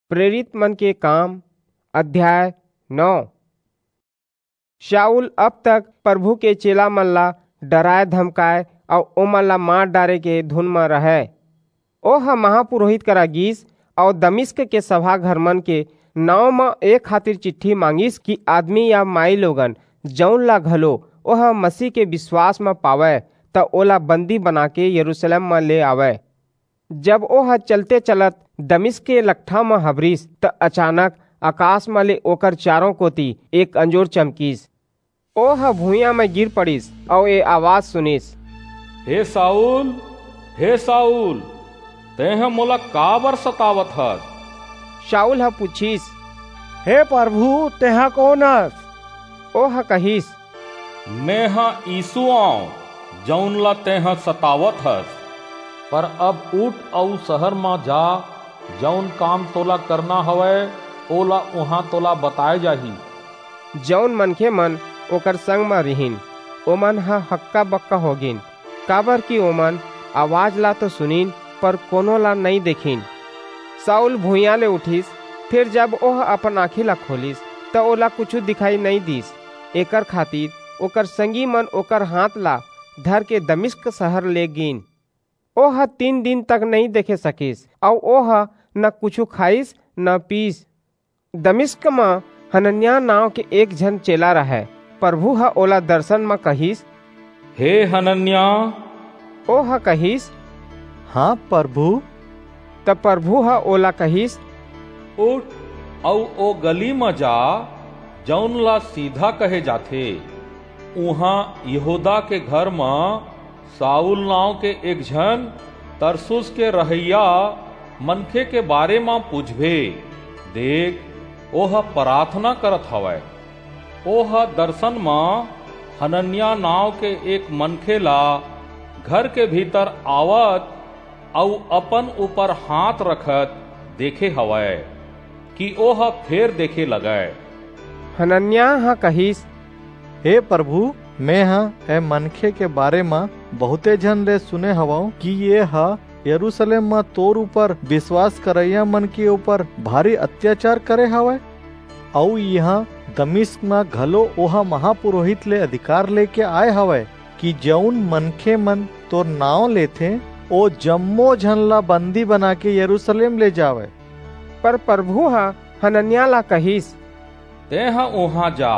प्रेरित मन के काम अध्याय 9। शाऊल अब तक प्रभु के चेला मन ला डराए धमकाए और ओमन ला मार डारे के धुन में रहे। ओह महापुरोहित करा गीस और दमिश्क के सभा घर मन के नाव में एक खातिर चिट्ठी मांगिस कि आदमी या माई लोगन जौन ला घलो ओह मसीह के विश्वास में पावे त ओला बंदी बना के यरूशलेम में ले आवे। जब ओह चलते चलत दमिश्क के लट्ठा में हबरीस त अचानक आकाश में ले ओकर चारों कोती एक अंजोर चमकीस। ओह भूया में गिर पड़ीस और ये आवाज सुनीस, हे साऊल तेह मोला काबर सतावत हस? शाऊल ह पूछीस, हे प्रभु तेहा कौन हस? ओह कहिस, मैं हाँ यीशु आऊं जौन ला तेह सतावत हस। पर अब उठ औ शहर में जा, जौन काम तोला करना हवै ओला वहां तोला बताए जाही। जौन मनखे मन ओकर संग में रिहिन ओमन ह हक्का बक्का होगिन, काबर की ओमन आवाज ला तो सुनीन पर कोनो ला नहीं देखिन। साउल भूया ले उठिस, फिर जब ओह अपन आँखी ला खोलिस त ओला कुछ दिखाई नहीं दिस। एकर खातिर ओकर संगी मन ओकर हाथ ला धर के दमिश्क शहर ले गिन। ओह 3 दिन तक नहीं देखे सकिस और ओह न कुछ खाइस न पीस। दमिश्क में हनन्याह नाव के एक जन चेला रहे। प्रभु ह ओला दर्शन में कहिस, हे हनन्याह। ओह कहिस, हाँ प्रभु। तब प्रभु ह ओला कहिस, उठ औ ओ गली में जा जौन ला सीधा कहे जाथे। उहाँ यहूदा के घर में साउल नाव के एक जन तरसुस के रहैया मनखे के बारे में पूछबे। देख ओह प्रार्थना करत हवै। ओह दर्शन में हनन्याह नाव के एक मनखे ला घर के भीतर आवत औ अपन ऊपर हाथ रखत देखे हवै कि ओह फिर देखे लगे। हनन्याह ह कहिस, हे प्रभु मैं ए मनखे के बारे में बहुते जन ले सुने हवाऊं कि ये यरूशलेम में तोर ऊपर विश्वास करैया मन के ऊपर भारी अत्याचार करे हवै। औ यहाँ दमिश्क में घलो ओह महापुरोहित ले अधिकार लेके आए हवै कि जौन मनखे मन तोर नाव लेथे ओ जम्मो झन ला बंदी बना के यरूशलेम ले जावे। पर प्रभु ह हनन्याह ला कहिस, तेह वहां जा,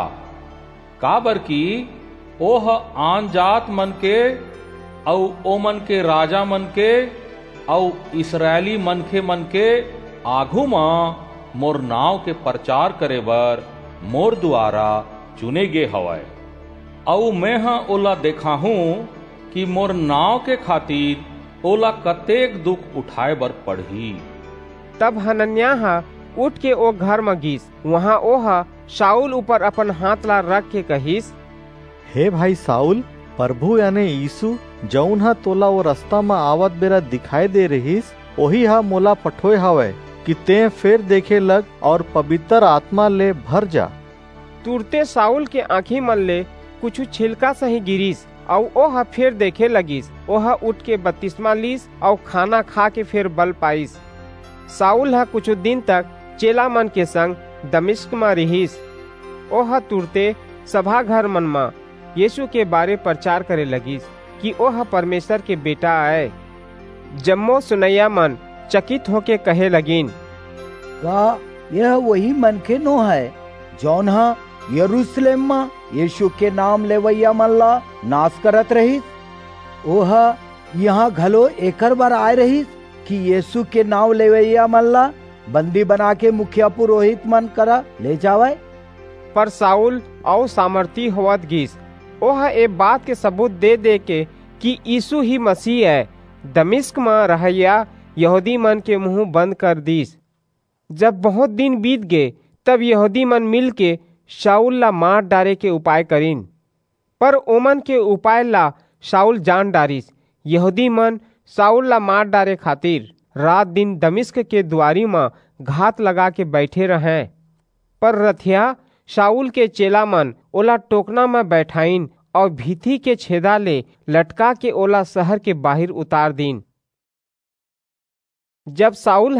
काबर की ओह आन जात मन के औ ओमन के राजा मन के औ इस्राएली मनखे मन के आगू में मोर नाव के प्रचार करे बर मोर द्वारा चुने गे हवै। औ मैं हाँ ओला देखा हूँ कि मोर नाव के खातिर ओला कतेक दुख उठाए बर पड़ही। तब हनन्याह उठ के ओ घर में गिस। वहाँ ओह शाऊल ऊपर अपन हाथ ला रख के कहिस, हे भाई साउल, प्रभु यानी यीशु जौन हा तोला वो रास्ता में आवत बेरा दिखाई दे रहीस ओही हा मोला पठोए हवै कि ते फिर देखे लग और पवित्र आत्मा ले भर जा। तुरते साउल के आँखी मन ले कुछ छिलका सही गिरीस और ओह फिर देखे लगिस। ओह उठ के बपतिस्मा लीस और खाना खा के फिर बल पाइस। साउल हा कुछ दिन तक चेला मन के संग दमिश्क में रहीस। ओह तुरते सभा घर मन में यीशु के बारे प्रचार करे लगिस कि ओह परमेश्वर के बेटा आए। जम्मो सुनैया मन चकित होके कहे लगिन, का यह वही मनखे नो है जौन हा यरूशलेम में यीशु के नाम लेवैया मन ला नाश करत रही? ओह यहाँ घलो एकर बार आए रही कि यीशु के नाम लेवैया मन ला बंदी बना के मुखिया पुरोहित मन करा ले जावे। पर साउल और सामर्थी होवत गिस। ओह ए बात के सबूत दे दे के कि यीशु ही मसीह है। दमिश्क में रहैया यहूदी मन के मुंह बंद कर दीस। जब बहुत दिन बीत गए तब यहूदी मन मिल के शाऊल ला मार डारे के उपाय करीन। पर ओमन के उपाय ला शाऊल जान डारिस। यहूदी मन शाऊल ला मार डारे खातिर रात दिन दमिश्क के द्वारी में घात लगा के बैठे रहे। पर रथिया शाऊल के चेला मन ओला टोकना में बैठाइन और भीथी के छेदा ले लटका के ओला शहर के बाहर उतार दीन। जब साउल हा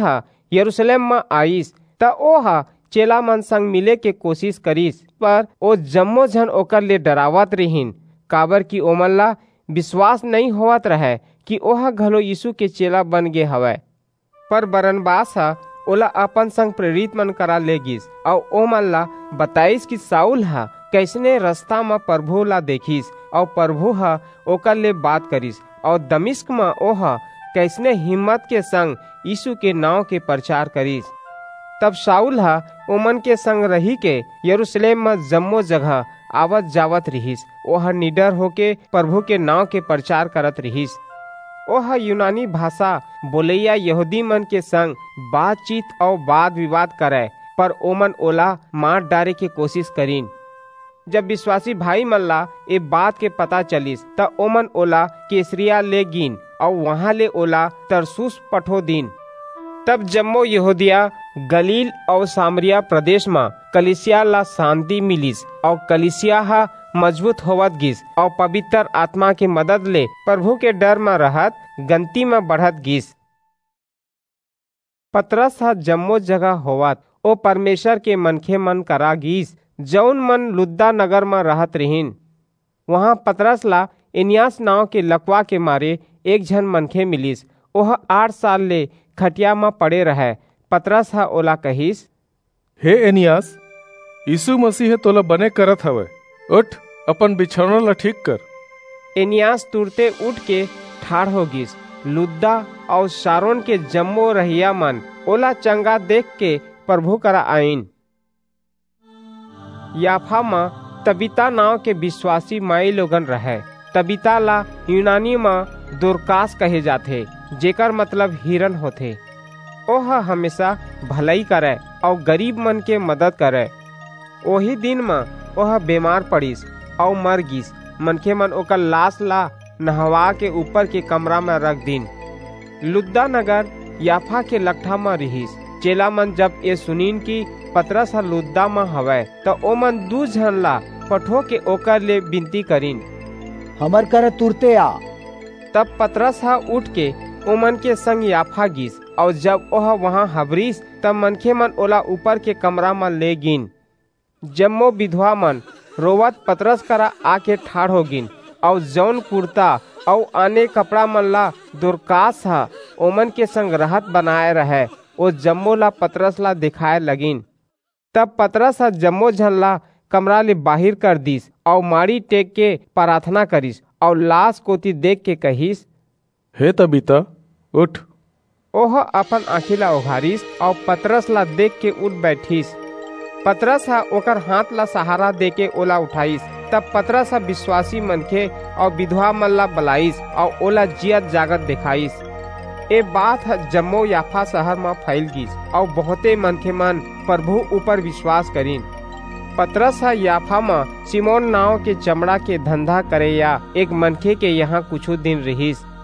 यरूशलेम में आईस त ओहा चेला मन संग मिले के कोशिश करीस, पर ओ जम्मो जन ओकर ले डरावत रहीन, काबर की ओमन ला विश्वास नहीं होवत रहे कि ओहा घलो यीशु के चेला बन गे हवय। पर बरनबास हा ओला अपन संग प्रेरित मन करा ले गिस और ओमन ला बताइस कि साउल हा कैसने रास्ता में प्रभु ला देखिस और प्रभु हा ओकर ले बात करिस और दमिश्क में ओहा कैसने हिम्मत के संग यीशु के नाव के प्रचार करिस। तब शाऊल हा ओमन के संग रही के यरूशलेम में जम्मो जगह आवत जावत रहिस। ओहा निडर होके प्रभु के नाव के प्रचार करत रहिस। ओहा यूनानी भाषा बोलैया यहूदी मन के संग बातचीत और वाद विवाद करे, पर ओमन ओला मार डारे के कोशिश करीन। जब विश्वासी भाई मन ला ए बात के पता चलिस त ओमन ओला कैसरिया ले गिन और वहां ले ओला तरसुस पठो दीन। तब जम्मो यहूदिया गलील और सामरिया प्रदेश में कलिसिया ला शांति मिलिस और कलिसिया हा मजबूत होवत गिस और पवित्र आत्मा की मदद ले प्रभु के डर में रहत गंती में बढ़त गिस। पतरस हा जम्मो जगह होवत ओ परमेश्वर के मनखे मन करा गिस जौन मन लुद्दा नगर में रहत रहीन। वहाँ पतरस ला एनियास नाव के लकवा के मारे एक झन मनखे मिलिस। ओह 8 साल ले खटिया में पड़े रहे। पतरस हा ओला कहिस, हे एनियास, यीशु मसीह तोला बने करत हवे, उठ अपन बिछौना ला ठीक कर। एनियास तुरते उठ के ठाड़ हो गिस। लुद्दा और शारोन के जम्मो रहिया मन ओला चंगा देख के प्रभु करा आइन। याफा में तबीता नाव के विश्वासी माई लोगन रहे। तबीता ला यूनानी में दोरकास कहे जाथे, जेकर मतलब हिरन होथे। ओह हमेशा भलाई करे और गरीब मन के मदद करे। ओही दिन में ओह बीमार पड़िस और मर गिस। मनखे मन ओकर लाश ला नहवा के ऊपर के कमरा में रख दिन। लुद्दा नगर याफा के लट्ठा में रहिस। चेला मन जब ये सुनीन की पतरस हा लुद्दा में हवै तो ओमन 2 झन ला पठो के ओकर ले विनती करीन, हमर कर तुरते आ। तब पतरस हा उठ के ओमन के संग याफा गिस और जब ओह वहाँ हबरिस तब मनखे मन ओला ऊपर के कमरा में ले गिन। जम्मो विधवा मन रोवत पतरस करा आके ठाड़ हो गिन और जौन कुर्ता और आने कपड़ा मन ला दोरकास हा ओमन के संग रहत बनाए रहे ओ जम्मो ला पतरस ला दिखाए लगिन। तब पतरस हा जम्मो झन ला कमरा ले बाहिर कर दिस और माड़ी टेक के प्रार्थना करिस और लाश कोती देख के कहिस, हे तबीता, उठ। ओह अपन आँखी ला उघारिस और पतरस ला देख के उठ बैठिस। पतरस हा ओकर हाथ ला सहारा दे के ओला उठाइस। तब पतरस हा विश्वासी मनखे और विधवा मन ला बुलाइस और ओला जियत जागत दिखाइस। ए बात हा जम्मो याफा शहर में फैल गिस और बहुते मनखे मन प्रभु ऊपर विश्वास करीन। पतरस हा याफा में सिमोन नाव के चमड़ा के धंधा करे या एक मनखे के यहाँ कुछ दिन रहिस।